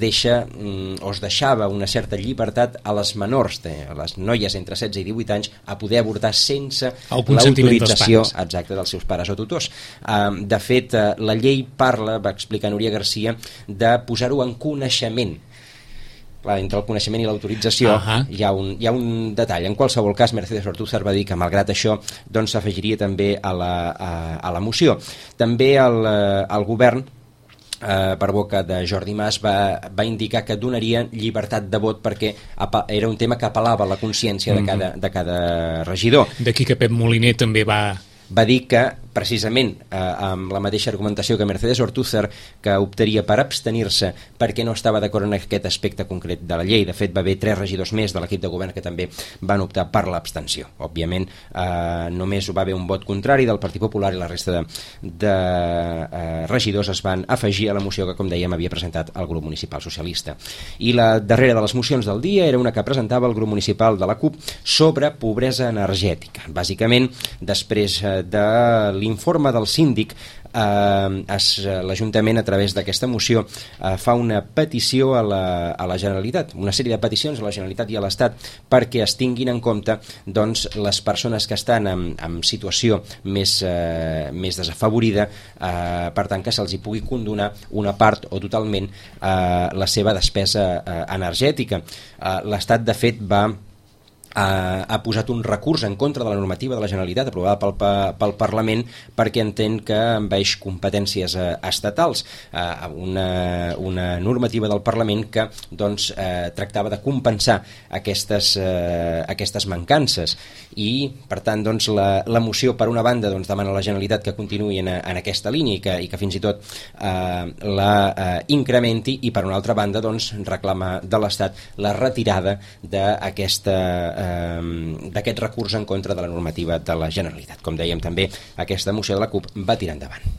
deixava una certa llibertat a les menors, a les noies entre 16 i 18 anys, a poder avortar sense l'autorització dels seus pares o tutors. De fet, la llei parla, va explicar Núria Garcia, de posar-ho en coneixement. Clar, entre el coneixement i l'autorització hi ha un detall. En qualsevol cas, Mercedes Ortúzar va dir que malgrat això s'afegiria també a la moció. També el govern per boca de Jordi Mas va indicar que donaria llibertat de vot perquè era un tema que apel·lava a la consciència de cada regidor. D'aquí que Pep Moliner també va dir que, precisament, amb la mateixa argumentació que Mercedes Ortúzar, que optaria per abstenir-se perquè no estava d'acord en aquest aspecte concret de la llei. De fet, va haver 3 regidors més de l'equip de govern que també van optar per l'abstenció. Òbviament, només va haver un vot contrari del Partit Popular i la resta de regidors es van afegir a la moció que, com dèiem, havia presentat el grup municipal socialista. I la darrera de les mocions del dia era una que presentava el grup municipal de la CUP sobre pobresa energètica. Bàsicament, després de l'informe del síndic, l'Ajuntament, a través d'aquesta moció, fa una petició a la Generalitat, una sèrie de peticions a la Generalitat i a l'Estat perquè es tinguin en compte les persones que estan en situació més desafavorida, per tant que se'ls hi pugui condonar una part o totalment la seva despesa energètica. L'Estat, de fet, va ha posat un recurs en contra de la normativa de la Generalitat aprovada pel Parlament perquè entén que envaeix competències estatals, una normativa del Parlament que doncs, tractava de compensar aquestes mancances i per tant doncs, la moció per una banda doncs, demana a la Generalitat que continuï en aquesta línia i que fins i tot la incrementi i per una altra banda doncs, reclama de l'Estat la retirada d'aquest recurs en contra de la normativa de la Generalitat. Com dèiem també, aquesta moció de la CUP va tirar endavant.